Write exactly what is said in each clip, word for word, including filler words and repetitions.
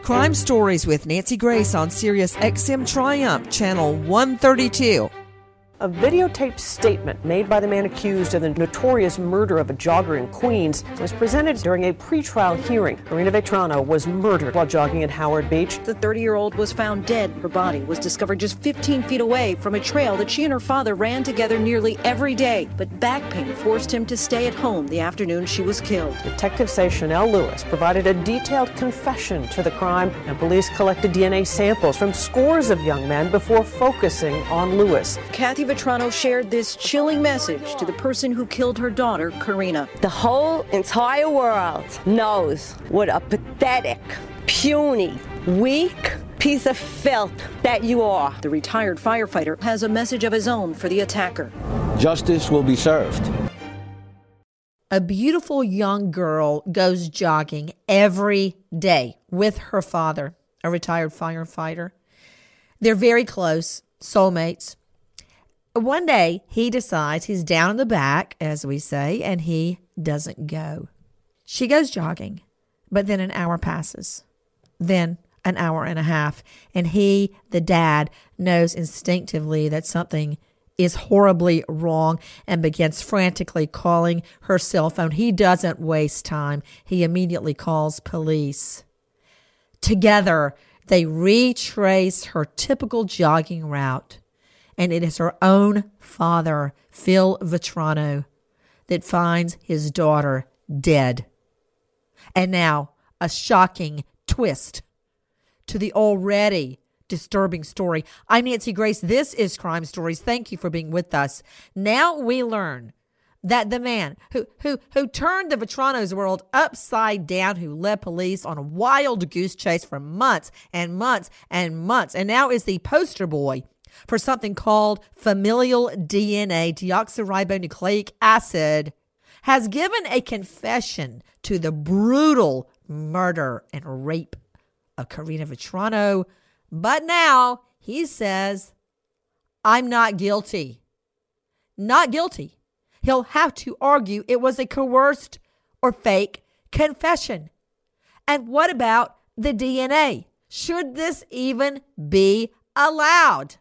Crime Stories with Nancy Grace on Sirius X M Triumph, Channel one thirty-two. A videotaped statement made by the man accused of the notorious murder of a jogger in Queens was presented during a pretrial hearing. Karina Vetrano was murdered while jogging at Howard Beach. The thirty-year-old was found dead. Her body was discovered just fifteen feet away from a trail that she and her father ran together nearly every day. But back pain forced him to stay at home the afternoon she was killed. Detectives say Chanel Lewis provided a detailed confession to the crime, and police collected D N A samples from scores of young men before focusing on Lewis. Kathy Vetrano shared this chilling message to the person who killed her daughter, Karina. The whole entire world knows what a pathetic, puny, weak piece of filth that you are. The retired firefighter has a message of his own for the attacker. Justice will be served. A beautiful young girl goes jogging every day with her father, a retired firefighter. They're very close, soulmates. One day, he decides he's down in the back, as we say, and he doesn't go. She goes jogging, but then an hour passes, then an hour and a half, and he, the dad, knows instinctively that something is horribly wrong and begins frantically calling her cell phone. He doesn't waste time. He immediately calls police. Together, they retrace her typical jogging route. And it is her own father, Phil Vetrano, that finds his daughter dead. And now, a shocking twist to the already disturbing story. I'm Nancy Grace. This is Crime Stories. Thank you for being with us. Now we learn that the man who, who, who turned the Vetrano's world upside down, who led police on a wild goose chase for months and months and months, and now is the poster boy for something called familial D N A, deoxyribonucleic acid, has given a confession to the brutal murder and rape of Karina Vetrano. But now he says, I'm not guilty. Not guilty. He'll have to argue it was a coerced or fake confession. And what about the D N A? Should this even be allowed?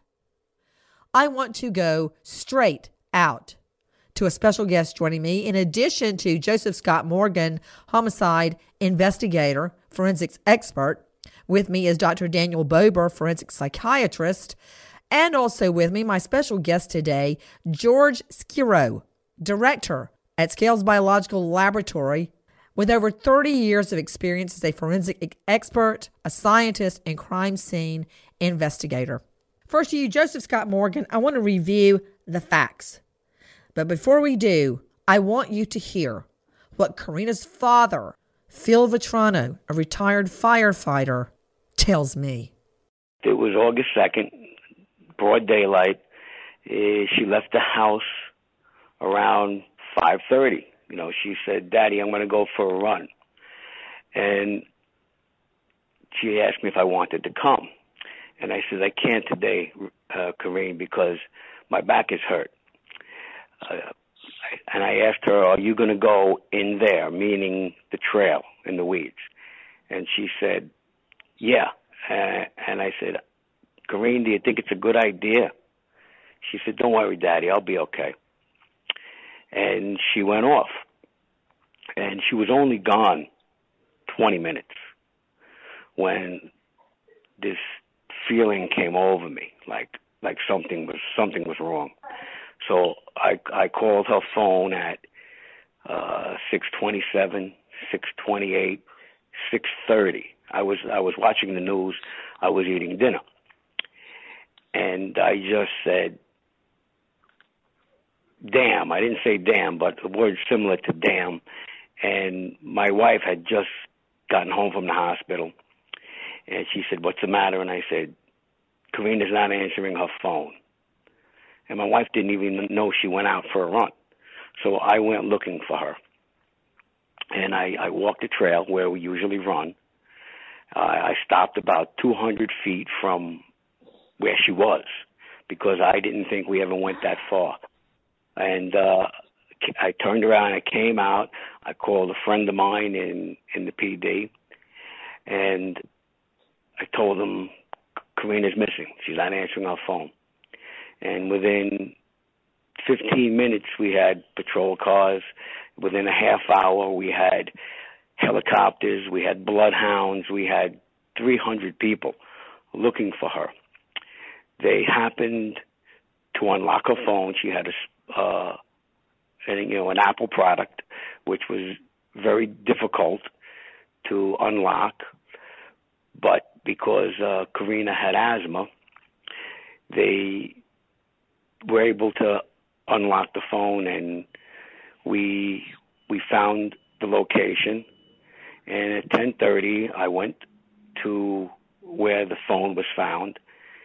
I want to go straight out to a special guest joining me. In addition to Joseph Scott Morgan, homicide investigator, forensics expert. With me is Doctor Daniel Bober, forensic psychiatrist. And also with me, my special guest today, George Skiro, director at Scales Biological Laboratory, with over thirty years of experience as a forensic expert, a scientist, and crime scene investigator. First to you, Joseph Scott Morgan, I want to review the facts. But before we do, I want you to hear what Karina's father, Phil Vetrano, a retired firefighter, tells me. It was August second, broad daylight. Uh, she left the house around five thirty. You know, she said, Daddy, I'm going to go for a run. And she asked me if I wanted to come. And I said, I can't today, uh, Karine, because my back is hurt. Uh, and I asked her, are you going to go in there, meaning the trail in the weeds? And she said, yeah. Uh, and I said, Karine, do you think it's a good idea? She said, don't worry, Daddy, I'll be okay. And she went off. And she was only gone twenty minutes when this feeling came over me, like like something was something was wrong. So I I called her phone at uh, six twenty-seven, six twenty-eight, six thirty. I was I was watching the news. I was eating dinner, and I just said, "Damn!" I didn't say "damn," but the word similar to "damn." And my wife had just gotten home from the hospital. And she said, what's the matter? And I said, Karina's not answering her phone. And my wife didn't even know she went out for a run. So I went looking for her. And I, I walked the trail where we usually run. Uh, I stopped about two hundred feet from where she was because I didn't think we ever went that far. And uh, I turned around, I came out, I called a friend of mine in, in the P D, and I told them Karina's missing. She's not answering our phone. And within fifteen minutes, we had patrol cars. Within a half hour, we had helicopters. We had bloodhounds. We had three hundred people looking for her. They happened to unlock her phone. She had a, uh, an, you know, an Apple product, which was very difficult to unlock. But because uh, Karina had asthma, they were able to unlock the phone, and we we found the location. And at ten thirty, I went to where the phone was found,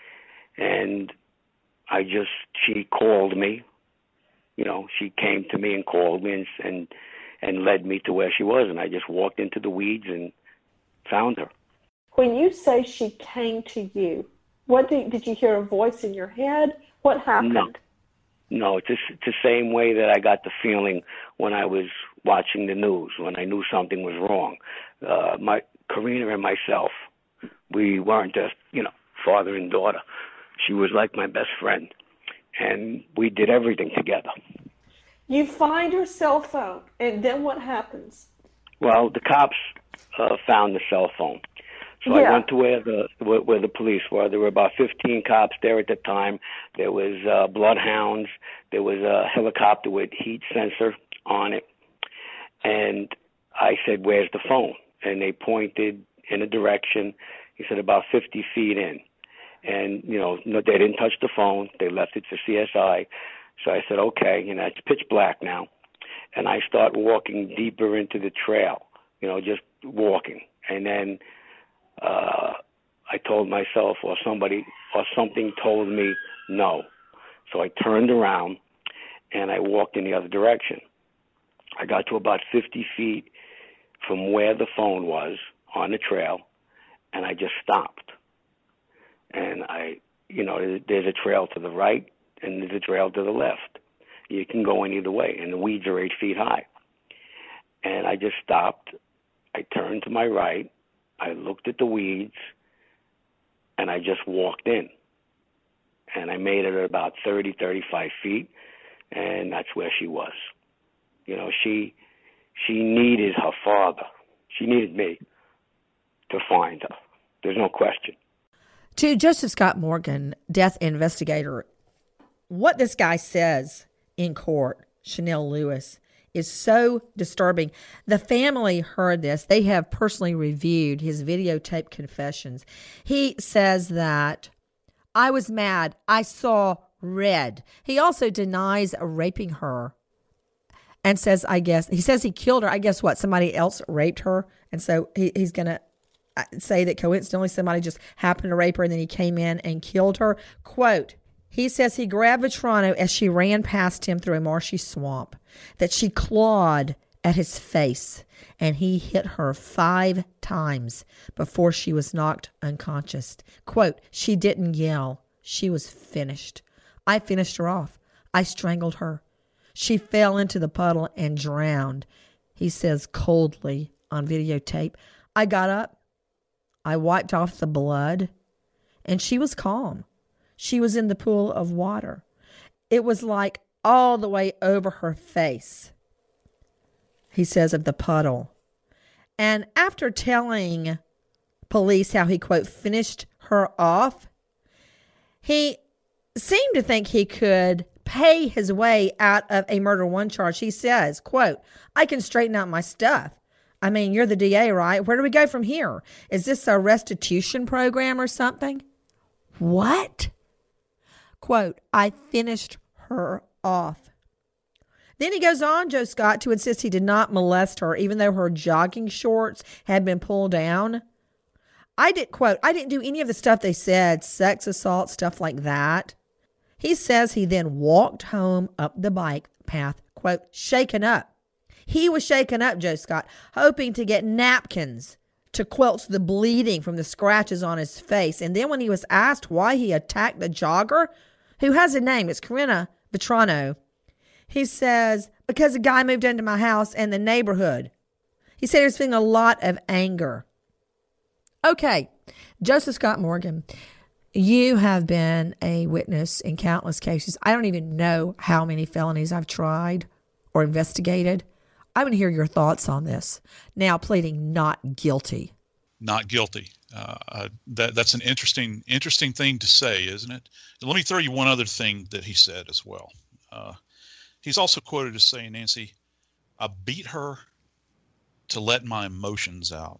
and I just she called me. You know, she came to me and called me and and, and led me to where she was, and I just walked into the weeds and found her. When you say she came to you, what did, did you hear a voice in your head? What happened? No, no, it's, just, it's the same way that I got the feeling when I was watching the news, when I knew something was wrong. Uh, my Karina and myself, we weren't just, you know, father and daughter. She was like my best friend, and we did everything together. You find her cell phone, and then what happens? Well, the cops uh, found the cell phone. So yeah. I went to where the where, where the police were. There were about fifteen cops there at the time. There was uh, bloodhounds. There was a helicopter with heat sensor on it. And I said, "Where's the phone?" And they pointed in a direction. He said about fifty feet in. And, you know, no, they didn't touch the phone. They left it for C S I. So I said, okay, you know, it's pitch black now. And I start walking deeper into the trail, you know, just walking. And then uh, I told myself, or somebody, or something told me no. So I turned around and I walked in the other direction. I got to about fifty feet from where the phone was on the trail, and I just stopped. And I, you know, there's a trail to the right and there's a trail to the left. You can go in either way, and the weeds are eight feet high. And I just stopped. I turned to my right. I looked at the weeds, and I just walked in. And I made it at about thirty, thirty-five feet, and that's where she was. You know, she she needed her father. She needed me to find her. There's no question. To Joseph Scott Morgan, death investigator, what this guy says in court, Chanel Lewis, is so disturbing. The family heard this. They have personally reviewed his videotape confessions. He says that, I was mad. I saw red. He also denies raping her and says, I guess, he says he killed her. I guess what? Somebody else raped her. And so he, he's going to say that coincidentally somebody just happened to rape her and then he came in and killed her. Quote, he says he grabbed Vetrano as she ran past him through a marshy swamp, that she clawed at his face, and he hit her five times before she was knocked unconscious. Quote, she didn't yell. She was finished. I finished her off. I strangled her. She fell into the puddle and drowned. He says coldly on videotape, I got up. I wiped off the blood, and she was calm. She was in the pool of water. It was like all the way over her face, he says, of the puddle. And after telling police how he, quote, finished her off, he seemed to think he could pay his way out of a murder one charge. He says, quote, I can straighten out my stuff. I mean, you're the D A, right? Where do we go from here? Is this a restitution program or something? What? Quote, I finished her off. Then he goes on, Joe Scott, to insist he did not molest her, even though her jogging shorts had been pulled down. I did, quote, I didn't do any of the stuff they said, sex assault, stuff like that. He says he then walked home up the bike path, quote, shaken up. He was shaken up, Joe Scott, hoping to get napkins to quench the bleeding from the scratches on his face. And then when he was asked why he attacked the jogger, who has a name, it's Karina Vetrano, he says, because a guy moved into my house and the neighborhood. He said he was feeling a lot of anger. Okay, Joseph Scott Morgan, you have been a witness in countless cases. I don't even know how many felonies I've tried or investigated. I want to hear your thoughts on this. Now pleading not guilty. Not guilty. Uh, uh, that that's an interesting interesting thing to say, isn't it? Let me throw you one other thing that he said as well. Uh, he's also quoted as saying, Nancy, I beat her to let my emotions out.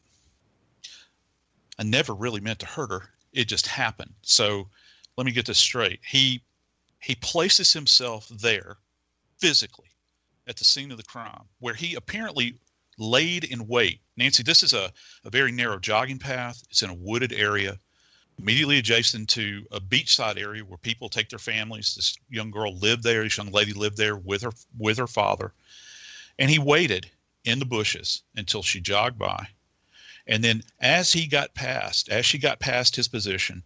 I never really meant to hurt her. It just happened. So let me get this straight. He he places himself there physically at the scene of the crime, where he apparently laid in wait. Nancy, this is a, a very narrow jogging path. It's in a wooded area, immediately adjacent to a beachside area where people take their families. This young girl lived there. This young lady lived there with her with her father. And he waited in the bushes until she jogged by. And then as he got past, as she got past his position,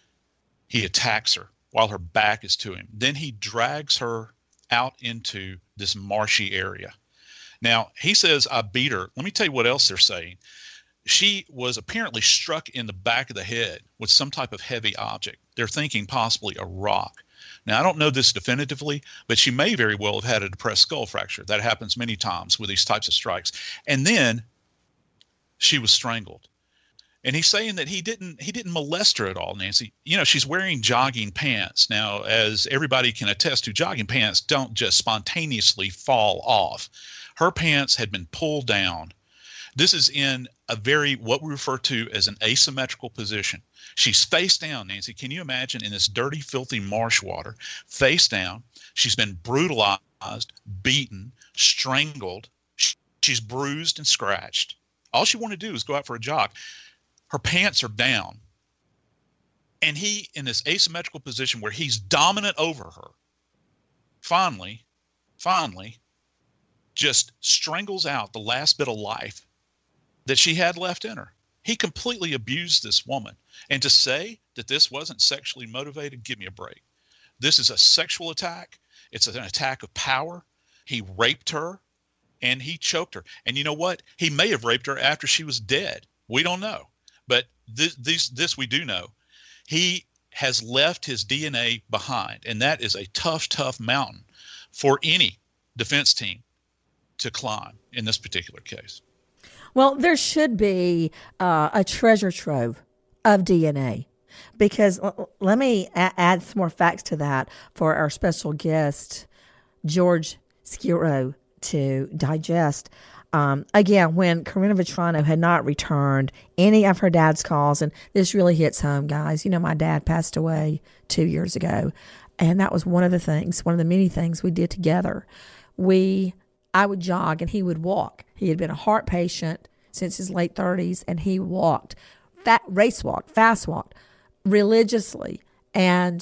he attacks her while her back is to him. Then he drags her out into this marshy area. Now, he says, I beat her. Let me tell you what else they're saying. She was apparently struck in the back of the head with some type of heavy object. They're thinking possibly a rock. Now, I don't know this definitively, but she may very well have had a depressed skull fracture. That happens many times with these types of strikes. And then she was strangled. And he's saying that he didn't he didn't molest her at all, Nancy. You know, she's wearing jogging pants. Now, as everybody can attest to, jogging pants don't just spontaneously fall off. Her pants had been pulled down. This is in a very, what we refer to as an asymmetrical position. She's face down, Nancy. Can you imagine, in this dirty, filthy marsh water, face down? She's been brutalized, beaten, strangled. She's bruised and scratched. All she wanted to do is go out for a jog. Her pants are down. And he, in this asymmetrical position where he's dominant over her, finally, finally, just strangles out the last bit of life that she had left in her. He completely abused this woman. And to say that this wasn't sexually motivated, give me a break. This is a sexual attack. It's an attack of power. He raped her and he choked her. And you know what? He may have raped her after she was dead. We don't know. But this, this, this we do know. He has left his D N A behind. And that is a tough, tough mountain for any defense team to climb in this particular case. Well, there should be uh, a treasure trove of D N A, because l- let me a- add some more facts to that for our special guest, George Skiro, to digest. Um, again, when Karina Vetrano had not returned any of her dad's calls, and this really hits home, guys. You know, my dad passed away two years ago, and that was one of the things, one of the many things we did together. We I would jog and he would walk. He had been a heart patient since his late thirties, and he walked, fat, race walked, fast walked, religiously. And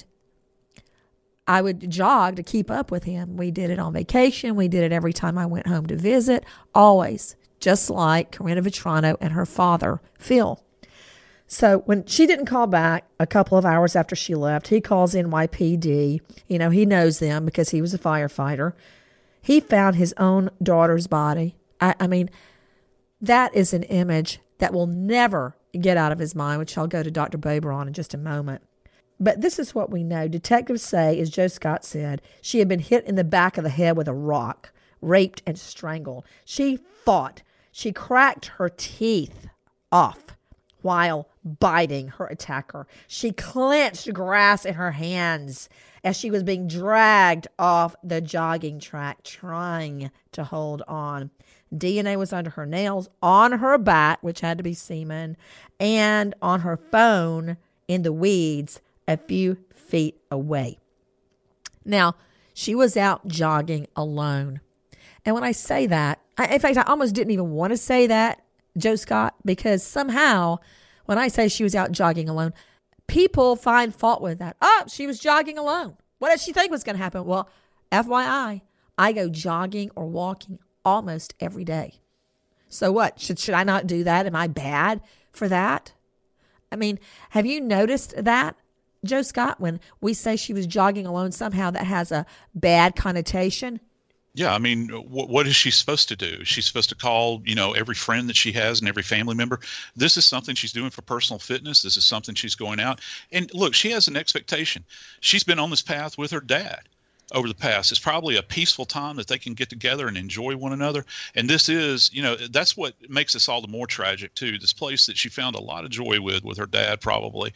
I would jog to keep up with him. We did it on vacation. We did it every time I went home to visit, always, just like Karina Vetrano and her father, Phil. So when she didn't call back a couple of hours after she left, he calls N Y P D. You know, he knows them because he was a firefighter. He found his own daughter's body. I, I mean, that is an image that will never get out of his mind, which I'll go to Doctor Bober on in just a moment. But this is what we know. Detectives say, as Joe Scott said, she had been hit in the back of the head with a rock, raped and strangled. She fought. She cracked her teeth off while biting her attacker. She clenched grass in her hands as she was being dragged off the jogging track, trying to hold on. D N A was under her nails, on her back, which had to be semen, and on her phone in the weeds a few feet away. Now, she was out jogging alone. And when I say that, I, in fact, I almost didn't even want to say that, Joe Scott, because somehow when I say she was out jogging alone, people find fault with that. Oh, she was jogging alone. What did she think was going to happen? Well, F Y I, I go jogging or walking almost every day. So what? Should, should I not do that? Am I bad for that? I mean, have you noticed that, Joe Scott, when we say she was jogging alone, somehow that has a bad connotation? Yeah, I mean, what, what is she supposed to do? She's supposed to call, you know, every friend that she has and every family member. This is something she's doing for personal fitness. This is something she's going out. And look, she has an expectation. She's been on this path with her dad over the past. It's probably a peaceful time that they can get together and enjoy one another. And this is, you know, that's what makes this all the more tragic, too. This place that she found a lot of joy with, with her dad probably,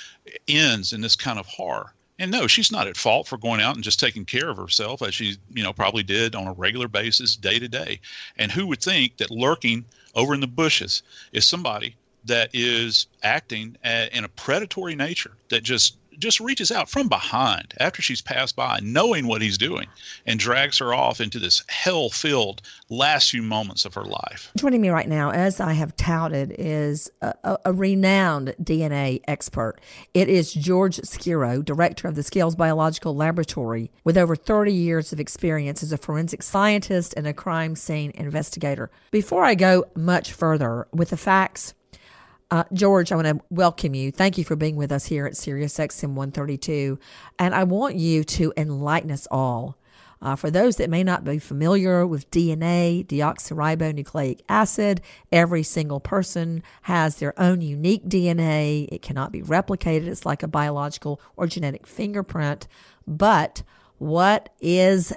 ends in this kind of horror. And no, she's not at fault for going out and just taking care of herself as she, you know, probably did on a regular basis, day to day. And who would think that lurking over in the bushes is somebody that is acting a, in a predatory nature that just just reaches out from behind after she's passed by, knowing what he's doing, and drags her off into this hell-filled last few moments of her life. Joining me right now, as I have touted, is a, a, a renowned D N A expert. It is George Skiro, director of the Scales Biological Laboratory, with over thirty years of experience as a forensic scientist and a crime scene investigator. Before I go much further with the facts, Uh, George, I want to welcome you. Thank you for being with us here at Sirius X M one thirty-two. And I want you to enlighten us all. Uh, for those that may not be familiar with D N A, deoxyribonucleic acid, every single person has their own unique D N A. It cannot be replicated. It's like a biological or genetic fingerprint. But what is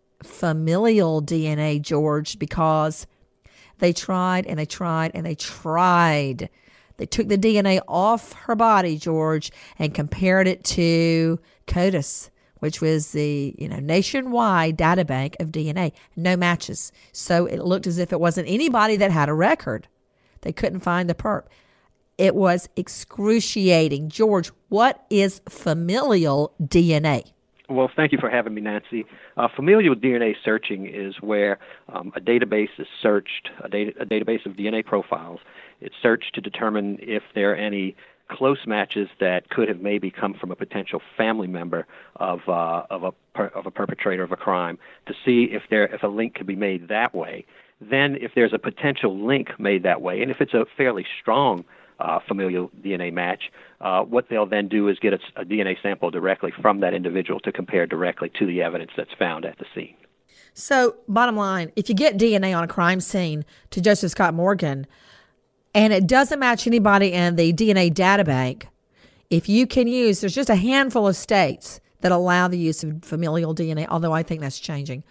familial D N A, George? Because they tried and they tried and they tried. They took the D N A off her body, George, and compared it to CODIS, which was the, you know, nationwide data bank of D N A. No matches. So it looked as if it wasn't anybody that had a record. They couldn't find the perp. It was excruciating. George, what is familial D N A? Well, thank you for having me, Nancy. Uh, familial D N A searching is where um, a database is searched, a, data, a database of D N A profiles. It's searched to determine if there are any close matches that could have maybe come from a potential family member of uh, of a per, of a perpetrator of a crime, to see if there if a link could be made that way. Then, if there's a potential link made that way, and if it's a fairly strong Uh, familial D N A match, uh, what they'll then do is get a, a D N A sample directly from that individual to compare directly to the evidence that's found at the scene. So, bottom line, if you get D N A on a crime scene to Joseph Scott Morgan, and it doesn't match anybody in the D N A data bank, if you can use, there's just a handful of states that allow the use of familial D N A, although I think that's changing.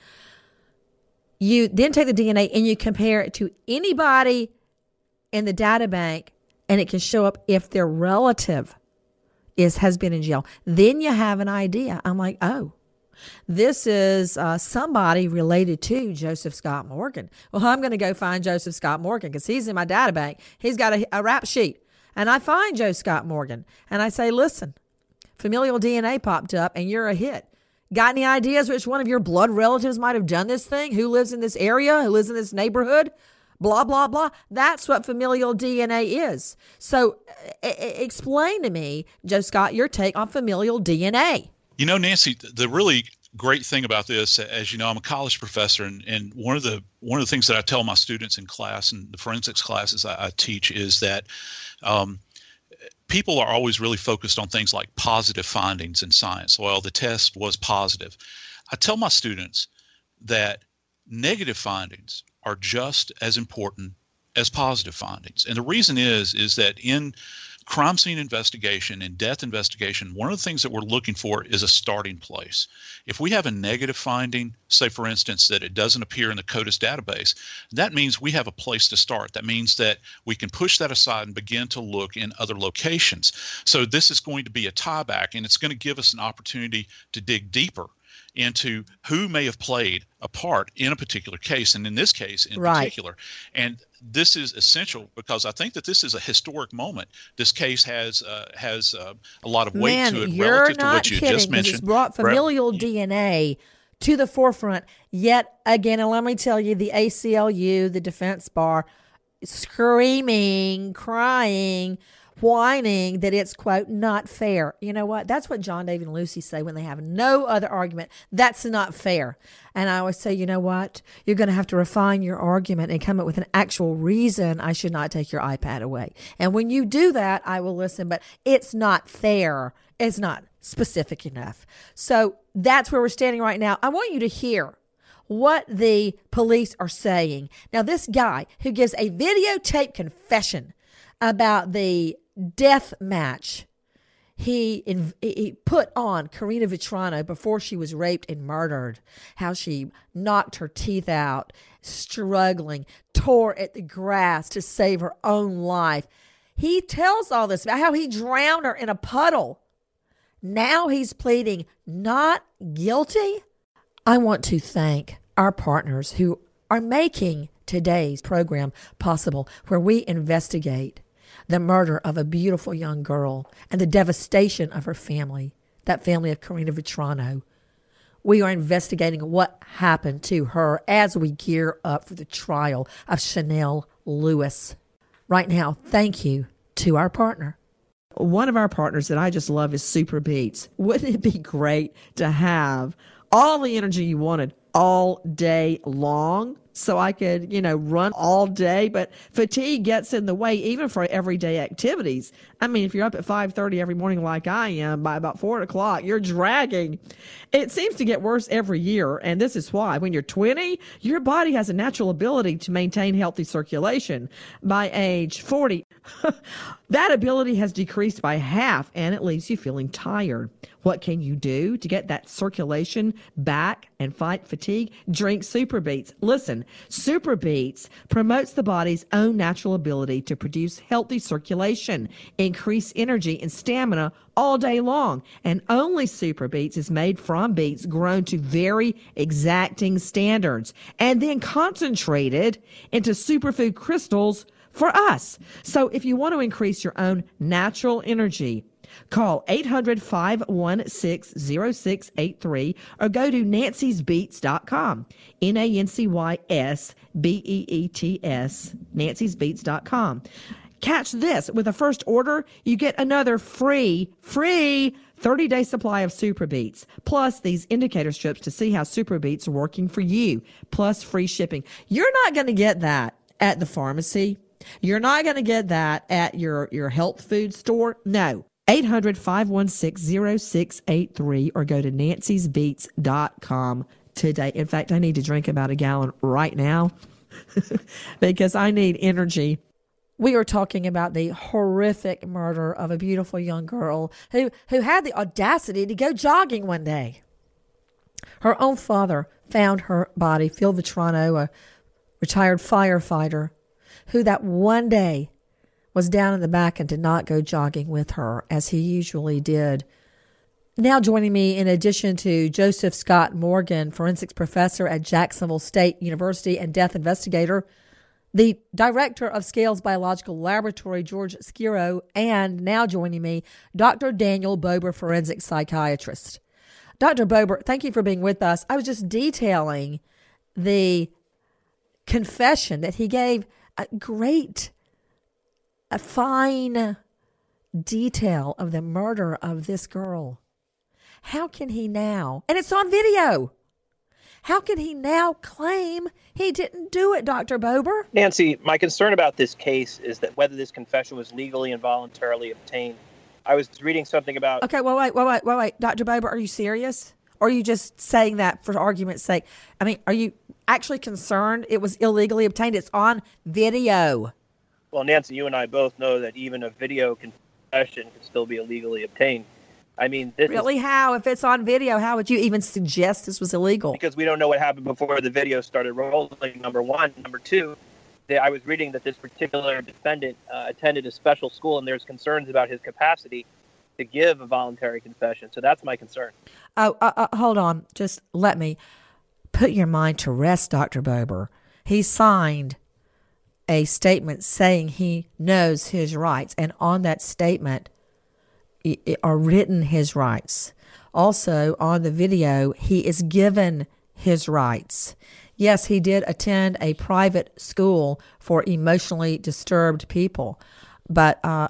You then take the D N A and you compare it to anybody in the data bank, and it can show up if their relative is has been in jail. Then you have an idea. I'm like, oh, this is uh, somebody related to Joseph Scott Morgan. Well, I'm going to go find Joseph Scott Morgan because he's in my data bank. He's got a, a rap sheet. And I find Joe Scott Morgan. And I say, listen, familial D N A popped up and you're a hit. Got any ideas which one of your blood relatives might have done this thing? Who lives in this area? Who lives in this neighborhood? Blah, blah, blah. That's what familial D N A is. So uh, explain to me, Joe Scott, your take on familial D N A. You know, Nancy, the really great thing about this, as you know, I'm a college professor, and, and one of the one of the things that I tell my students in class and the forensics classes I, I teach is that um, people are always really focused on things like positive findings in science. Well, the test was positive. I tell my students that negative findings are just as important as positive findings. And the reason is, is that in crime scene investigation and death investigation, one of the things that we're looking for is a starting place. If we have a negative finding, say for instance that it doesn't appear in the CODIS database, that means we have a place to start. That means that we can push that aside and begin to look in other locations. So this is going to be a tieback, and it's going to give us an opportunity to dig deeper into who may have played a part in a particular case, and in this case in right. particular. And this is essential because I think that this is a historic moment. This case has uh, has uh, a lot of weight Man, to it you're relative to not what you kidding, just mentioned. It's brought familial D N A to the forefront yet again. And let me tell you, the A C L U, the defense bar, screaming, crying, whining that it's, quote, not fair. You know what? That's what John, David, and Lucy say when they have no other argument. That's not fair. And I always say, you know what? You're going to have to refine your argument and come up with an actual reason I should not take your iPad away. And when you do that, I will listen. But it's not fair. It's not specific enough. So that's where we're standing right now. I want you to hear what the police are saying. Now, this guy who gives a videotape confession about the death match he, he put on Karina Vetrano before she was raped and murdered, how she knocked her teeth out, struggling, tore at the grass to save her own life. He tells all this about how he drowned her in a puddle. Now he's pleading not guilty. I want to thank our partners who are making today's program possible, where we investigate the murder of a beautiful young girl and the devastation of her family, that family of Karina Vetrano. We are investigating what happened to her as we gear up for the trial of Chanel Lewis. Right now, thank you to our partner. One of our partners that I just love is Super Beats. Wouldn't it be great to have all the energy you wanted all day long? So I could, you know, run all day, but fatigue gets in the way even for everyday activities. I mean, if you're up at five thirty every morning like I am, by about four o'clock, you're dragging. It seems to get worse every year, and this is why. When you're twenty, your body has a natural ability to maintain healthy circulation. By age forty, that ability has decreased by half, and it leaves you feeling tired. What can you do to get that circulation back and fight fatigue? Drink Super Beats. Listen, Super Beats promotes the body's own natural ability to produce healthy circulation, increase energy and stamina all day long. And only Super Beats is made from beets grown to very exacting standards and then concentrated into superfood crystals for us. So if you want to increase your own natural energy, call eight hundred, five one six, zero six eight three or go to nancys beets dot com. N A N C Y S B E E T S, nancys beets dot com. Catch this. With a first order, you get another free, free thirty-day supply of Super Beets, plus these indicator strips to see how Super Beets are working for you, plus free shipping. You're not going to get that at the pharmacy. You're not going to get that at your, your health food store. No. eight hundred, five one six, zero six eight three or go to nancys beets dot com today. In fact, I need to drink about a gallon right now because I need energy. We are talking about the horrific murder of a beautiful young girl who, who had the audacity to go jogging one day. Her own father found her body. Phil Vetrano, a retired firefighter, who that one day was down in the back and did not go jogging with her as he usually did. Now joining me, in addition to Joseph Scott Morgan, forensics professor at Jacksonville State University and death investigator, the director of Scales Biological Laboratory, George Skiro, and now joining me, Doctor Daniel Bober, forensic psychiatrist. Doctor Bober, thank you for being with us. I was just detailing the confession that he gave, a great, a fine detail of the murder of this girl. How can he now, and it's on video, how can he now claim he didn't do it, Doctor Bober? Nancy, my concern about this case is that whether this confession was legally and voluntarily obtained. I was reading something about... Okay, well, wait, wait, wait, wait, wait. Doctor Bober, are you serious? Or are you just saying that for argument's sake? I mean, are you actually concerned it was illegally obtained? It's on video. Well, Nancy, you and I both know that even a video confession can still be illegally obtained. I mean, this really is, how? If it's on video, how would you even suggest this was illegal? Because we don't know what happened before the video started rolling, number one. Number two, they, I was reading that this particular defendant uh, attended a special school, and there's concerns about his capacity to give a voluntary confession. So that's my concern. Oh, uh, uh, hold on. Just let me put your mind to rest, Doctor Bober. He signed a statement saying he knows his rights, and on that statement are written his rights. Also, on the video, he is given his rights. Yes, he did attend a private school for emotionally disturbed people, but uh,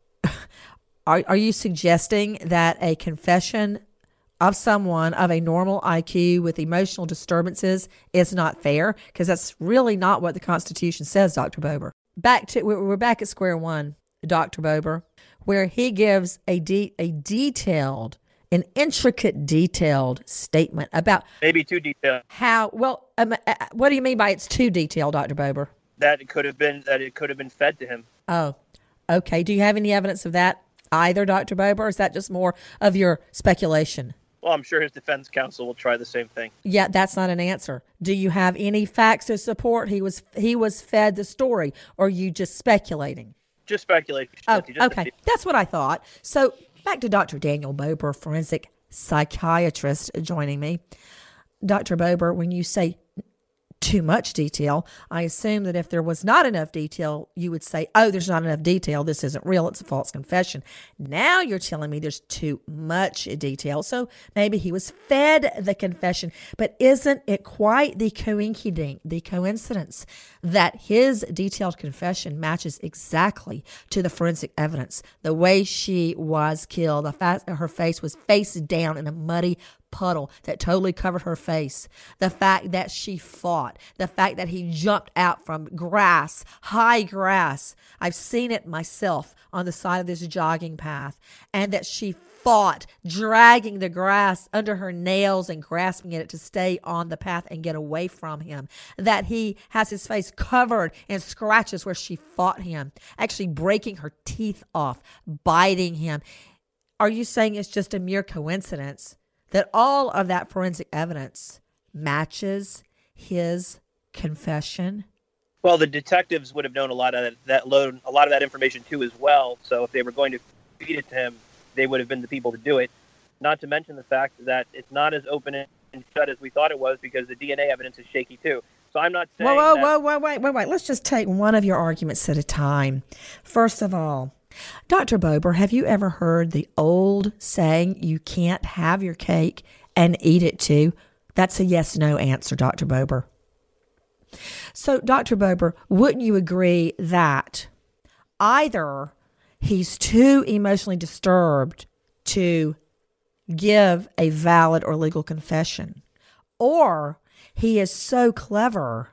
are, are you suggesting that a confession of someone of a normal I Q with emotional disturbances is not fair? Because that's really not what the Constitution says, Doctor Bober. Back to we're back at square one, Doctor Bober, where he gives a de- a detailed an intricate, detailed statement about maybe too detailed. How well? Um, uh, what do you mean by it's too detailed, Doctor Bober? That it could have been that it could have been fed to him. Oh, okay. Do you have any evidence of that either, Doctor Bober, or is that just more of your speculation? Well, I'm sure his defense counsel will try the same thing. Yeah, that's not an answer. Do you have any facts to support he was he was fed the story, or are you just speculating? Just speculation. Oh, just okay. That's what I thought. So back to Doctor Daniel Bober, forensic psychiatrist, joining me. Doctor Bober, when you say too much detail, I assume that if there was not enough detail, you would say, oh, there's not enough detail. This isn't real. It's a false confession. Now you're telling me there's too much detail. So maybe he was fed the confession, but isn't it quite the coincidence, the coincidence that his detailed confession matches exactly to the forensic evidence? The way she was killed, the fact that her face was face down in a muddy puddle that totally covered her face, the fact that she fought, the fact that he jumped out from grass, high grass. I've seen it myself on the side of this jogging path, and that she fought, dragging the grass under her nails and grasping at it to stay on the path and get away from him, that he has his face covered in scratches where she fought him, actually breaking her teeth off, biting him. Are you saying it's just a mere coincidence that all of that forensic evidence matches his confession? Well, the detectives would have known a lot of that, that load, a lot of that information too, as well. So if they were going to feed it to him, they would have been the people to do it. Not to mention the fact that it's not as open and shut as we thought it was, because the D N A evidence is shaky too. So I'm not saying. Whoa, whoa, that- whoa, whoa, wait, wait, wait. Let's just take one of your arguments at a time. First of all, Doctor Bober, have you ever heard the old saying, you can't have your cake and eat it too? That's a yes-no answer, Doctor Bober. So, Doctor Bober, wouldn't you agree that either he's too emotionally disturbed to give a valid or legal confession, or he is so clever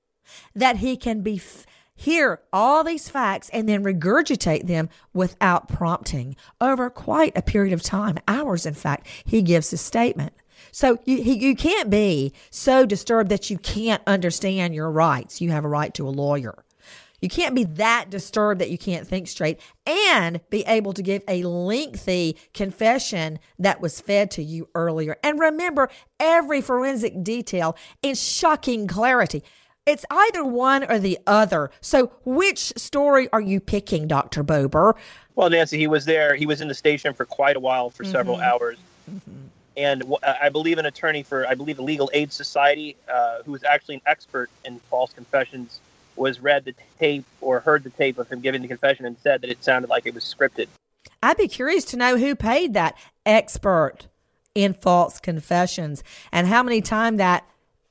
that he can be f- hear all these facts and then regurgitate them without prompting over quite a period of time, hours, in fact, he gives his statement. So you, he, you can't be so disturbed that you can't understand your rights. You have a right to a lawyer. You can't be that disturbed that you can't think straight and be able to give a lengthy confession that was fed to you earlier. And remember every forensic detail in shocking clarity. It's either one or the other. So which story are you picking, Doctor Bober? Well, Nancy, he was there. He was in the station for quite a while, for mm-hmm. several hours. Mm-hmm. And w- I believe an attorney for, I believe, the Legal Aid Society, uh, who was actually an expert in false confessions, was read the tape or heard the tape of him giving the confession and said that it sounded like it was scripted. I'd be curious to know who paid that expert in false confessions and how many times that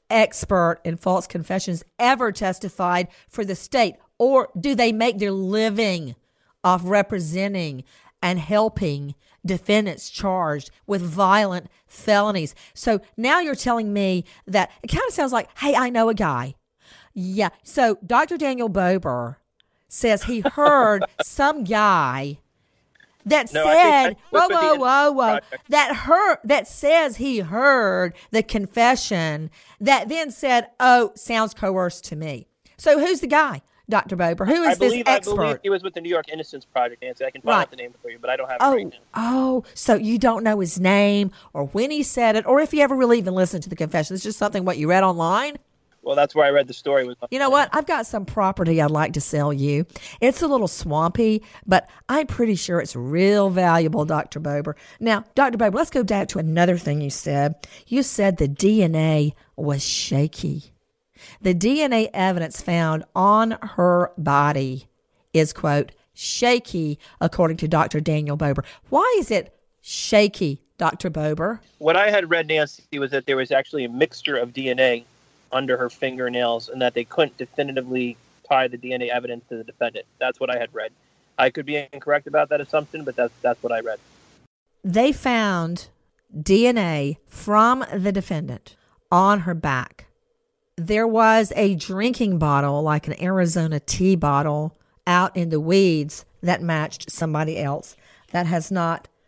expert in false confessions ever testified for the state, or do they make their living off representing and helping defendants charged with violent felonies? So now you're telling me that it kind of sounds like, hey, I know a guy. Yeah. So Doctor Daniel Bober says he heard some guy that no, said, whoa, whoa, whoa, whoa, whoa, that heard, that says he heard the confession that then said, oh, sounds coerced to me. So who's the guy, Doctor Bober? Who is I believe, this expert? I believe he was with the New York Innocence Project, Nancy. I can find right. out the name for you, but I don't have oh, it right now. Oh, so you don't know his name or when he said it, or if he ever really even listened to the confession. It's just something, what, you read online? Well, that's where I read the story. Was you know what? I've got some property I'd like to sell you. It's a little swampy, but I'm pretty sure it's real valuable, Doctor Bober. Now, Doctor Bober, let's go back to another thing you said. You said the D N A was shaky. The D N A evidence found on her body is, quote, shaky, according to Doctor Daniel Bober. Why is it shaky, Doctor Bober? What I had read, Nancy, was that there was actually a mixture of D N A under her fingernails and that they couldn't definitively tie the D N A evidence to the defendant. That's what I had read. I could be incorrect about that assumption, but that's that's what I read. They found D N A from the defendant on her back. There was a drinking bottle, like an Arizona tea bottle, out in the weeds that matched somebody else. That has not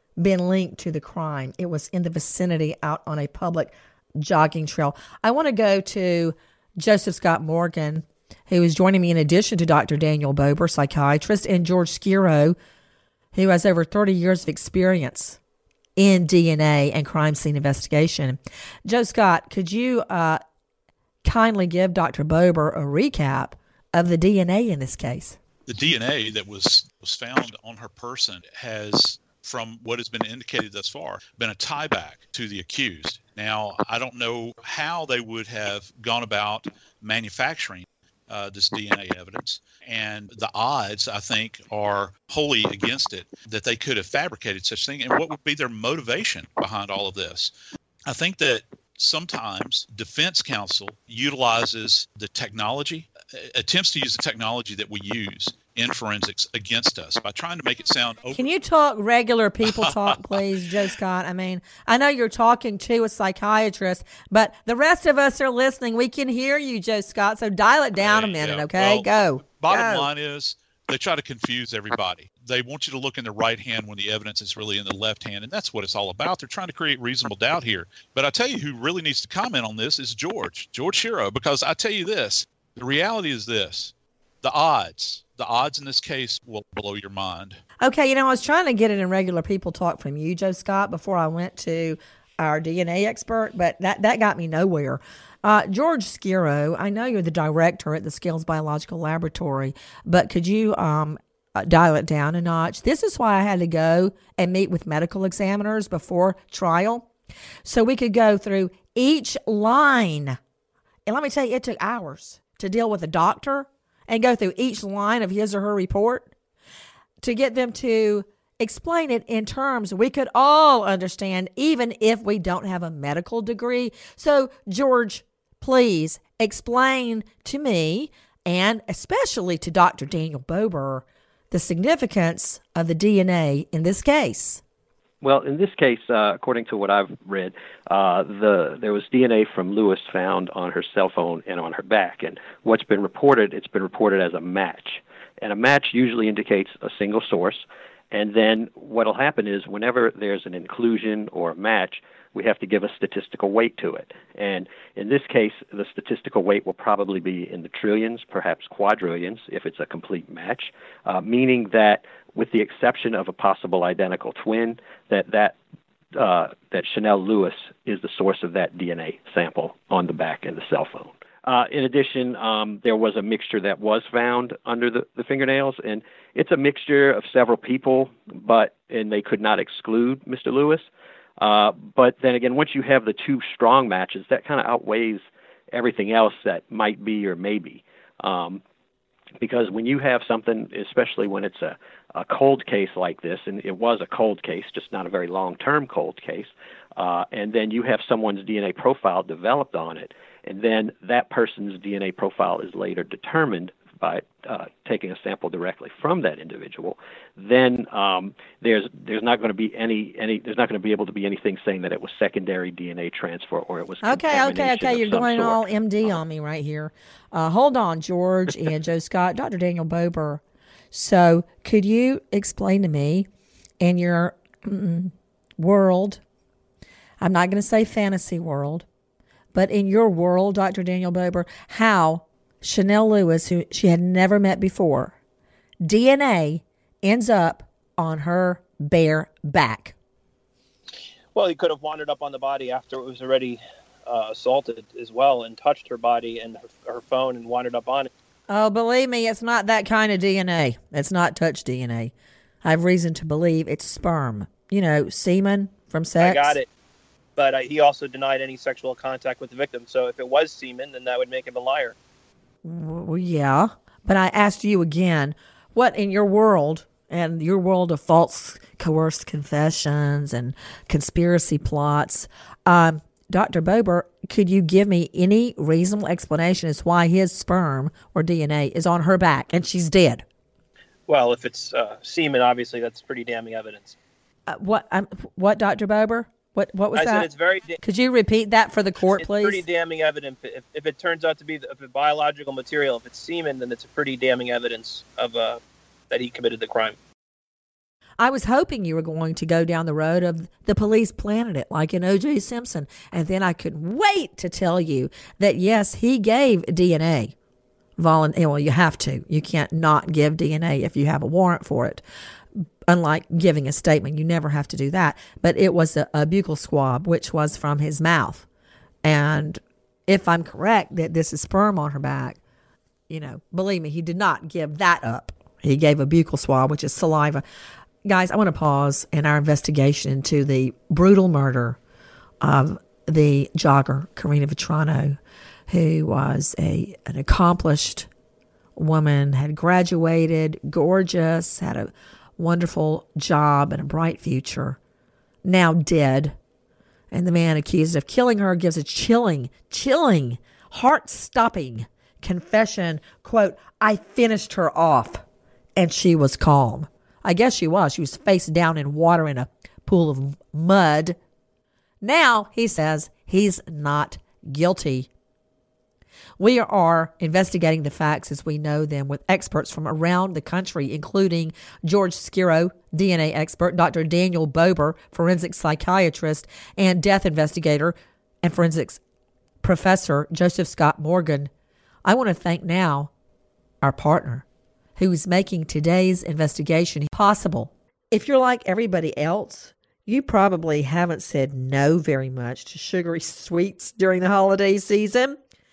been linked to the crime. It was in the vicinity out on a public jogging trail. I want to go to Joseph Scott Morgan, who is joining me in addition to Doctor Daniel Bober, psychiatrist, and George Skiro, who has over thirty years of experience in D N A and crime scene investigation. Joe Scott, could you uh, kindly give Doctor Bober a recap of the D N A in this case? The D N A that was, was found on her person has, from what has been indicated thus far, been a tie back to the accused. Now, I don't know how they would have gone about manufacturing uh, this D N A evidence, and the odds, I think, are wholly against it that they could have fabricated such thing, and what would be their motivation behind all of this. I think that sometimes defense counsel utilizes the technology, attempts to use the technology that we use in forensics against us by trying to make it sound over. Can you talk regular people talk, please, Joe Scott? I mean, I know you're talking to a psychiatrist, but the rest of us are listening. We can hear you, Joe Scott, so dial it down Hey, a minute, yeah. okay? Well, Go. Bottom Go. line is they try to confuse everybody. They want you to look in the right hand when the evidence is really in the left hand, and that's what it's all about. They're trying to create reasonable doubt here. But I tell you who really needs to comment on this is George, George Skiro, because I tell you this, the reality is this, the odds, the odds in this case will blow your mind. Okay, you know, I was trying to get it in regular people talk from you, Joe Scott, before I went to our D N A expert, but that, that got me nowhere. Uh, George Skiro, I know you're the director at the Scales Biological Laboratory, but could you um, uh, dial it down a notch? This is why I had to go and meet with medical examiners before trial, so we could go through each line. And let me tell you, it took hours to deal with a doctor and go through each line of his or her report to get them to explain it in terms we could all understand, even if we don't have a medical degree. So, George, please explain to me, and especially to Doctor Daniel Bober, the significance of the D N A in this case. Well, in this case, uh, according to what I've read, uh, the there was D N A from Lewis found on her cell phone and on her back. And what's been reported, it's been reported as a match. And a match usually indicates a single source. And then what will happen is whenever there's an inclusion or a match, we have to give a statistical weight to it. And in this case, the statistical weight will probably be in the trillions, perhaps quadrillions, if it's a complete match, uh, meaning that with the exception of a possible identical twin, that that uh, that Chanel Lewis is the source of that D N A sample on the back and the cell phone. Uh, in addition, um, there was a mixture that was found under the, the fingernails, and it's a mixture of several people, but and they could not exclude Mister Lewis. Uh, but then again, once you have the two strong matches, that kind of outweighs everything else that might be or maybe. Um, because when you have something, especially when it's a, a cold case like this, and it was a cold case, just not a very long-term cold case, uh, and then you have someone's D N A profile developed on it, and then that person's D N A profile is later determined by uh, taking a sample directly from that individual, then um, there's there's not going to be any any there's not going to be able to be anything saying that it was secondary D N A transfer or it was okay okay okay you're going sort. all M D on me right here. Uh, hold on, George and Joe Scott, Doctor Daniel Bober. So could you explain to me in your mm, world? I'm not going to say fantasy world, but in your world, Doctor Daniel Bober, how Chanel Lewis, who she had never met before, D N A ends up on her bare back. Well, he could have wandered up on the body after it was already uh, assaulted as well and touched her body and her, her phone and wandered up on it. Oh, believe me, it's not that kind of D N A. It's not touch D N A. I have reason to believe it's sperm. You know, semen from sex. I got it. But uh, he also denied any sexual contact with the victim. So if it was semen, then that would make him a liar. Well, yeah, but I asked you again, what in your world and your world of false coerced confessions and conspiracy plots, um, Doctor Bober, could you give me any reasonable explanation as why his sperm or D N A is on her back and she's dead? Well, if it's uh, semen, obviously that's pretty damning evidence. Uh, what? Um, what, Doctor Bober? What? What was I that? said it's very. Da- Could you repeat that for the court, it's please? It's pretty damning evidence. If, if it turns out to be the, if it's biological material, if it's semen, then it's a pretty damning evidence of uh, that he committed the crime. I was hoping you were going to go down the road of the police planted it, like in O J Simpson. And then I couldn't wait to tell you that, yes, he gave D N A. Volun- well, you have to. You can't not give D N A if you have a warrant for it. Unlike giving a statement, you never have to do that. But it was a, a buccal swab, which was from his mouth. And if I'm correct that this is sperm on her back, you know, believe me, he did not give that up. He gave a buccal swab, which is saliva. Guys, I want to pause in our investigation into the brutal murder of the jogger, Karina Vetrano, who was a an accomplished woman, had graduated, gorgeous, had a wonderful job and a bright future, now dead. And the man accused of killing her gives a chilling, chilling, heart-stopping confession, quote, "I finished her off and she was calm." I guess she was. She was face down in water in a pool of mud. Now he says he's not guilty. We are investigating the facts as we know them with experts from around the country, including George Skiro, D N A expert, Doctor Daniel Bober, forensic psychiatrist and death investigator, and forensics professor Joseph Scott Morgan. I want to thank now our partner who is making today's investigation possible. If you're like everybody else, you probably haven't said no very much to sugary sweets during the holiday season.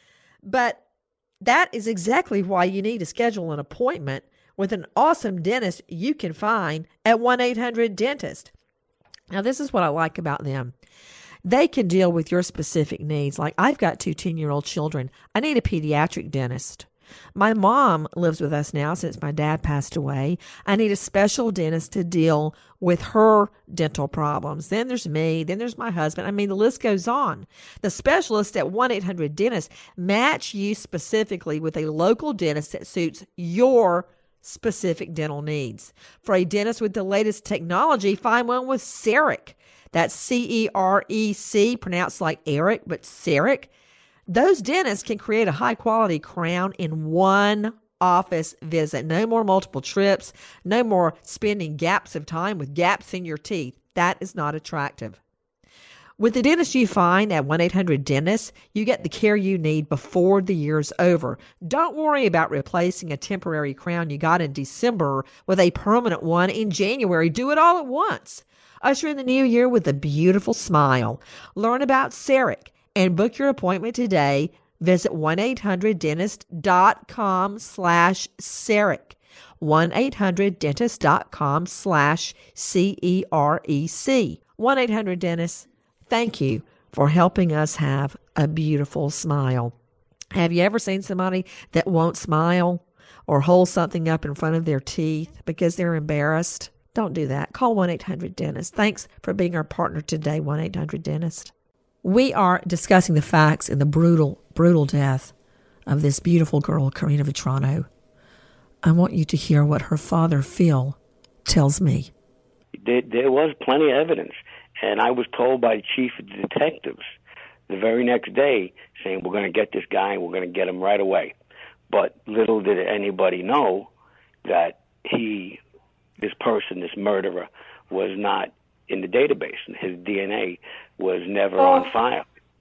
But that is exactly why you need to schedule an appointment with an awesome dentist you can find at one eight hundred dentist. Now, this is what I like about them. They can deal with your specific needs. Like, I've got two ten-year-old children. I need a pediatric dentist. My mom lives with us now since my dad passed away. I need a special dentist to deal with her dental problems. Then there's me. Then there's my husband. I mean, the list goes on. The specialists at one eight hundred dentist match you specifically with a local dentist that suits your specific dental needs. For a dentist with the latest technology, find one with CEREC. That's C E R E C, pronounced like Eric, but CEREC. Those dentists can create a high-quality crown in one office visit. No more multiple trips. No more spending gaps of time with gaps in your teeth. That is not attractive. With the dentist you find at one eight hundred dentist, you get the care you need before the year's over. Don't worry about replacing a temporary crown you got in December with a permanent one in January. Do it all at once. Usher in the new year with a beautiful smile. Learn about CEREC and book your appointment today. Visit one eight hundred dentist dot com slash CEREC. one eight hundred dentist dot com slash C E R E C. one eight hundred dentist, thank you for helping us have a beautiful smile. Have you ever seen somebody that won't smile or hold something up in front of their teeth because they're embarrassed? Don't do that. Call one eight hundred dentist. Thanks for being our partner today, one eight hundred dentist. We are discussing the facts in the brutal, brutal death of this beautiful girl, Karina Vetrano. I want you to hear what her father, Phil, tells me. There, there was plenty of evidence, and I was told by the chief of detectives the very next day saying, we're going to get this guy and we're going to get him right away. But little did anybody know that he, this person, this murderer, was not in the database, and his D N A was never oh. on file.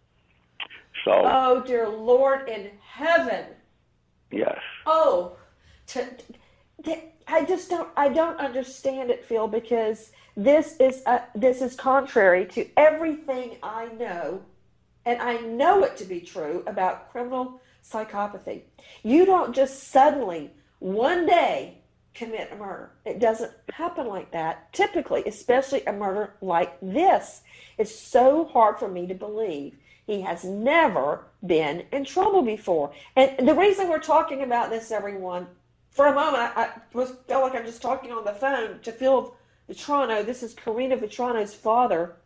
So, oh dear Lord in heaven! Yes. Oh, to, to, I just don't. I don't understand it, Phil, because this is a, this is contrary to everything I know, and I know it to be true about criminal psychopathy. You don't just suddenly one day commit a murder. It doesn't happen like that. Typically, especially a murder like this. It's so hard for me to believe he has never been in trouble before. And the reason we're talking about this, everyone, for a moment, I, I was felt like I'm just talking on the phone to Phil Vetrano. This is Karina Vetrano's father.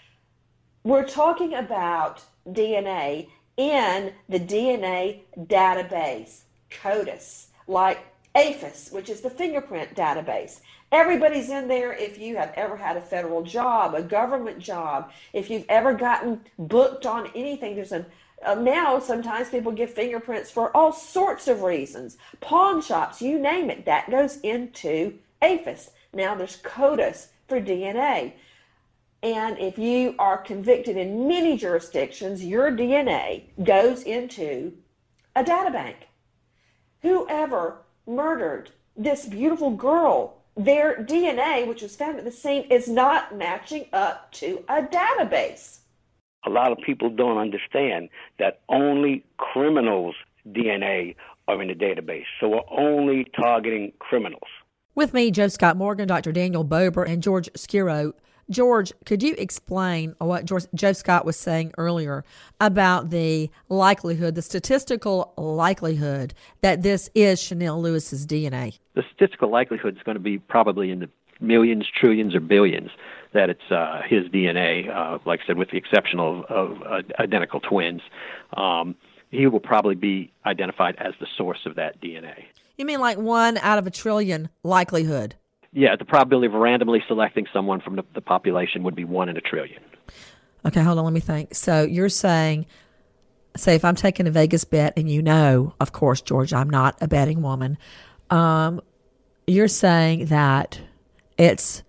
We're talking about D N A in the D N A database, CODIS, like APHIS, which is the fingerprint database. Everybody's in there. If you have ever had a federal job, a government job, if you've ever gotten booked on anything, there's a uh, now sometimes people give fingerprints for all sorts of reasons. Pawn shops, you name it, that goes into APHIS. Now there's CODIS for D N A. And if you are convicted in many jurisdictions, your D N A goes into a data bank. Whoever murdered this beautiful girl, their D N A, which was found at the scene, is not matching up to a database. A lot of people don't understand that only criminals' D N A are in the database. So we're only targeting criminals. With me, Joe Scott Morgan, Doctor Daniel Bober, and George Skiro. George, could you explain what George, Joe Scott was saying earlier about the likelihood, the statistical likelihood that this is Chanel Lewis's D N A? The statistical likelihood is going to be probably in the millions, trillions, or billions that it's uh, his D N A, uh, like I said, with the exception of, of uh, identical twins. Um, he will probably be identified as the source of that D N A. You mean like one out of a trillion likelihood? Yeah, the probability of randomly selecting someone from the, the population would be one in a trillion. Okay, hold on, let me think. So you're saying, say if I'm taking a Vegas bet, and you know, of course, George, I'm not a betting woman, um, you're saying that it's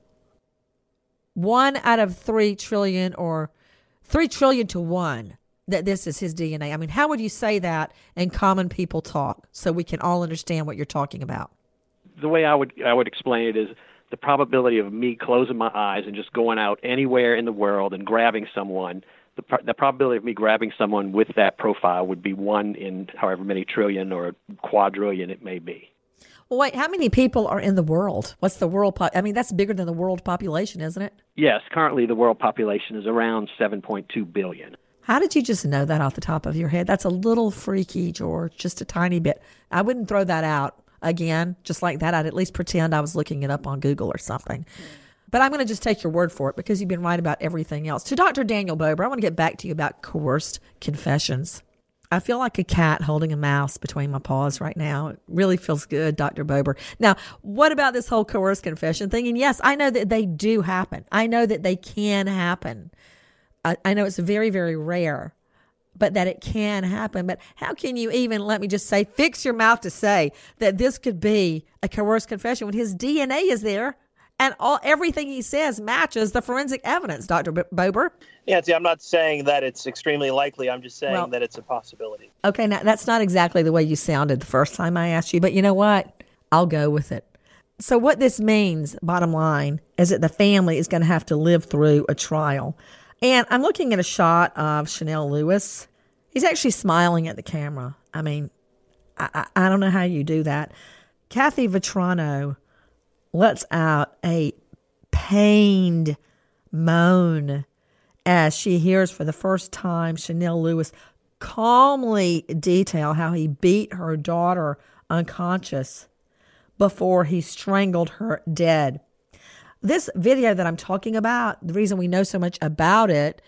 one out of three trillion or three trillion to one that this is his D N A. I mean, how would you say that in common people talk so we can all understand what you're talking about? The way I would I would explain it is the probability of me closing my eyes and just going out anywhere in the world and grabbing someone, the, pro- the probability of me grabbing someone with that profile would be one in however many trillion or quadrillion it may be. Well, wait, how many people are in the world? What's the world? Po- I mean, that's bigger than the world population, isn't it? Yes, currently the world population is around seven point two billion. How did you just know that off the top of your head? That's a little freaky, George, just a tiny bit. I wouldn't throw that out again, just like that. I'd at least pretend I was looking it up on Google or something. But I'm going to just take your word for it because you've been right about everything else. To Doctor Daniel Bober, I want to get back to you about coerced confessions. I feel like a cat holding a mouse between my paws right now. It really feels good, Doctor Bober. Now, what about this whole coerced confession thing? And yes, I know that they do happen. I know that they can happen. I, I know it's very, very rare, but that it can happen. But how can you even, let me just say, fix your mouth to say that this could be a coerced confession when his D N A is there and all everything he says matches the forensic evidence, Doctor B- Bober? Yeah, see, I'm not saying that it's extremely likely. I'm just saying well, that it's a possibility. Okay, now that's not exactly the way you sounded the first time I asked you, but you know what? I'll go with it. So what this means, bottom line, is that the family is going to have to live through a trial. And I'm looking at a shot of Chanel Lewis. He's actually smiling at the camera. I mean, I, I, I don't know how you do that. Kathy Vetrano lets out a pained moan as she hears for the first time Chanel Lewis calmly detail how he beat her daughter unconscious before he strangled her dead. This video that I'm talking about, the reason we know so much about it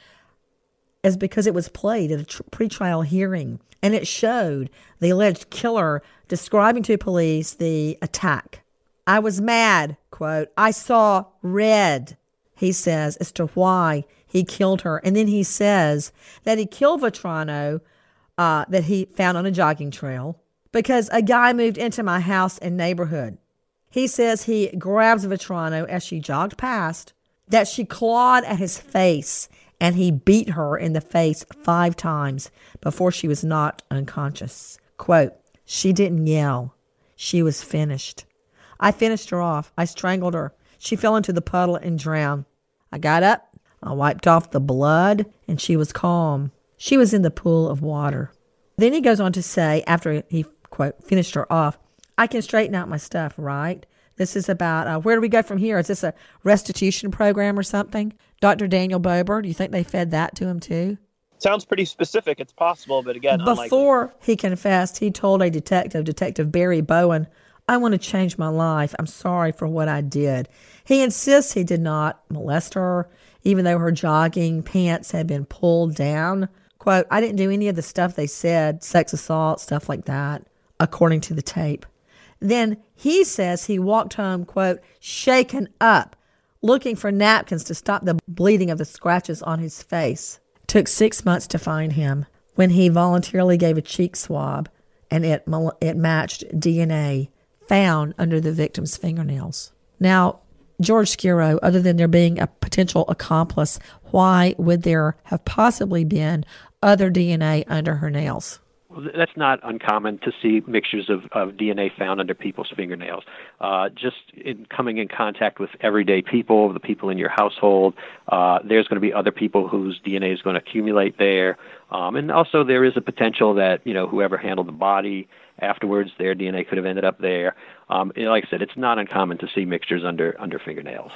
is because it was played at a tr- pretrial hearing, and it showed the alleged killer describing to police the attack. I was mad, quote, I saw red, he says, as to why he killed her. And then he says that he killed Vetrano, uh, that he found on a jogging trail, because a guy moved into my house and neighborhood. He says he grabs Vetrano as she jogged past, that she clawed at his face, and he beat her in the face five times before she was knocked unconscious. Quote, she didn't yell. She was finished. I finished her off. I strangled her. She fell into the puddle and drowned. I got up. I wiped off the blood, and she was calm. She was in the pool of water. Then he goes on to say, after he, quote, finished her off, I can straighten out my stuff, right? This is about, uh, where do we go from here? Is this a restitution program or something? Doctor Daniel Bober, do you think they fed that to him too? Sounds pretty specific. It's possible, but again, Before unlikely. He confessed, he told a detective, Detective Barry Bowen, I want to change my life. I'm sorry for what I did. He insists he did not molest her, even though her jogging pants had been pulled down. Quote, I didn't do any of the stuff they said, sex assault, stuff like that, according to the tape. Then he says he walked home, quote, shaken up, looking for napkins to stop the bleeding of the scratches on his face. It took six months to find him when he voluntarily gave a cheek swab, and it it matched D N A found under the victim's fingernails. Now, George Skiro, other than there being a potential accomplice, why would there have possibly been other D N A under her nails? Well, that's not uncommon to see mixtures of, of D N A found under people's fingernails. Uh, just in coming in contact with everyday people, the people in your household, uh, there's going to be other people whose D N A is going to accumulate there. Um, and also there is a potential that, you know, whoever handled the body afterwards, their D N A could have ended up there. Um, and like I said, it's not uncommon to see mixtures under under fingernails.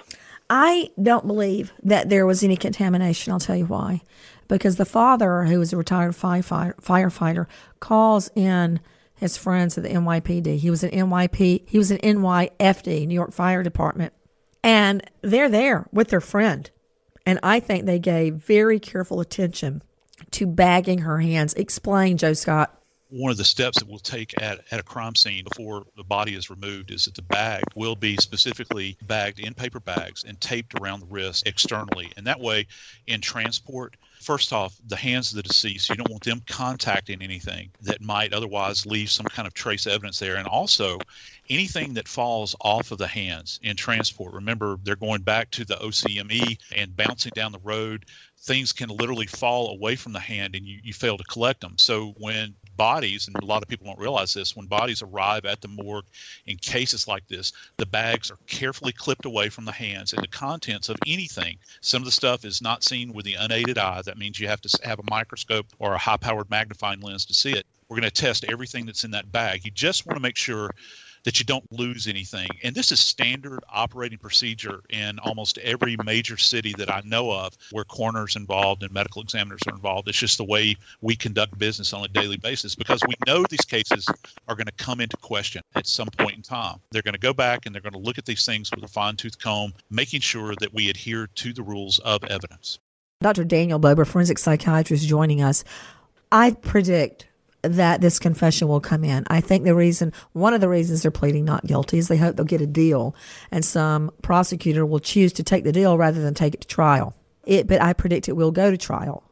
I don't believe that there was any contamination. I'll tell you why. Because the father, who was a retired firefighter, firefighter, calls in his friends at the N Y P D. He was an N Y P. He was an N Y F D, New York Fire Department, and they're there with their friend. And I think they gave very careful attention to bagging her hands. Explain, Joe Scott. One of the steps that we'll take at, at a crime scene before the body is removed is that the bag will be specifically bagged in paper bags and taped around the wrist externally. And that way, in transport, first off, the hands of the deceased, you don't want them contacting anything that might otherwise leave some kind of trace evidence there. And also, anything that falls off of the hands in transport, remember, they're going back to the O C M E and bouncing down the road. Things can literally fall away from the hand and you, you fail to collect them. So when bodies, and a lot of people don't realize this, when bodies arrive at the morgue in cases like this, the bags are carefully clipped away from the hands and the contents of anything. Some of the stuff is not seen with the unaided eye. That means you have to have a microscope or a high-powered magnifying lens to see it. We're going to test everything that's in that bag. You just want to make sure that you don't lose anything. And this is standard operating procedure in almost every major city that I know of where coroners involved and medical examiners are involved. It's just the way we conduct business on a daily basis because we know these cases are going to come into question at some point in time. They're going to go back and they're going to look at these things with a fine-tooth comb, making sure that we adhere to the rules of evidence. Doctor Daniel Bober, forensic psychiatrist, joining us. I predict that this confession will come in. I think the reason, one of the reasons they're pleading not guilty is they hope they'll get a deal and some prosecutor will choose to take the deal rather than take it to trial. It, but I predict it will go to trial.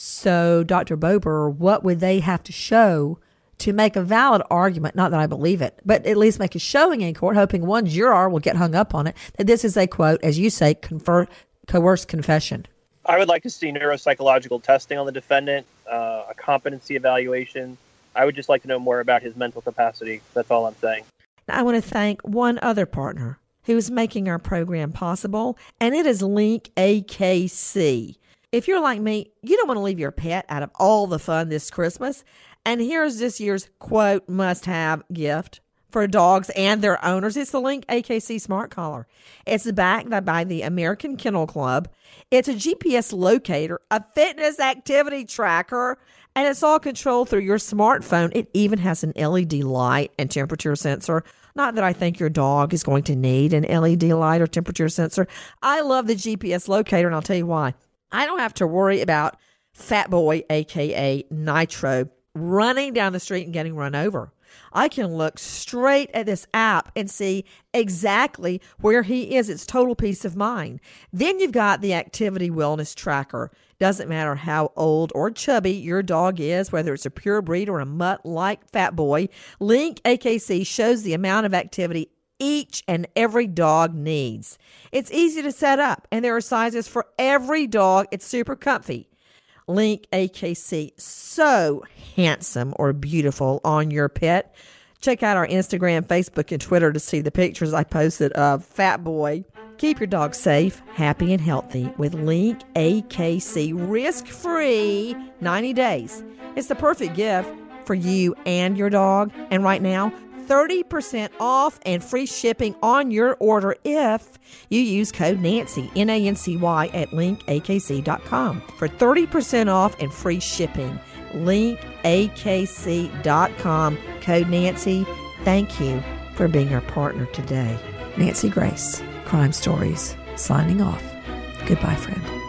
So, Doctor Bober, what would they have to show to make a valid argument, not that I believe it, but at least make a showing in court, hoping one juror will get hung up on it, that this is a, quote, as you say, confer, coerced confession? I would like to see neuropsychological testing on the defendant, uh, a competency evaluation. I would just like to know more about his mental capacity. That's all I'm saying. I want to thank one other partner who is making our program possible, and it is Link A K C. If you're like me, you don't want to leave your pet out of all the fun this Christmas. And here's this year's, quote, must-have gift for dogs and their owners. It's the Link A K C Smart Collar. It's backed by the American Kennel Club. It's a G P S locator, a fitness activity tracker, and it's all controlled through your smartphone. It even has an L E D light and temperature sensor. Not that I think your dog is going to need an L E D light or temperature sensor. I love the G P S locator, and I'll tell you why. I don't have to worry about Fat Boy, a k a. Nitro, running down the street and getting run over. I can look straight at this app and see exactly where he is. It's total peace of mind. Then you've got the activity wellness tracker. Doesn't matter how old or chubby your dog is, whether it's a pure breed or a mutt like Fat Boy, Link A K C shows the amount of activity each and every dog needs. It's easy to set up, and there are sizes for every dog. It's super comfy. Link A K C, so handsome or beautiful on your pet. Check out our Instagram, Facebook, and Twitter to see the pictures I posted of Fat Boy. Keep your dog safe, happy, and healthy with Link A K C, risk-free, ninety days. It's the perfect gift for you and your dog. And right now, thirty percent off and free shipping on your order if you use code Nancy, N A N C Y, at link A K C dot com for thirty percent off and free shipping. link A K C dot com, code Nancy. Thank you for being our partner today. Nancy Grace, Crime Stories, signing off. Goodbye, friend.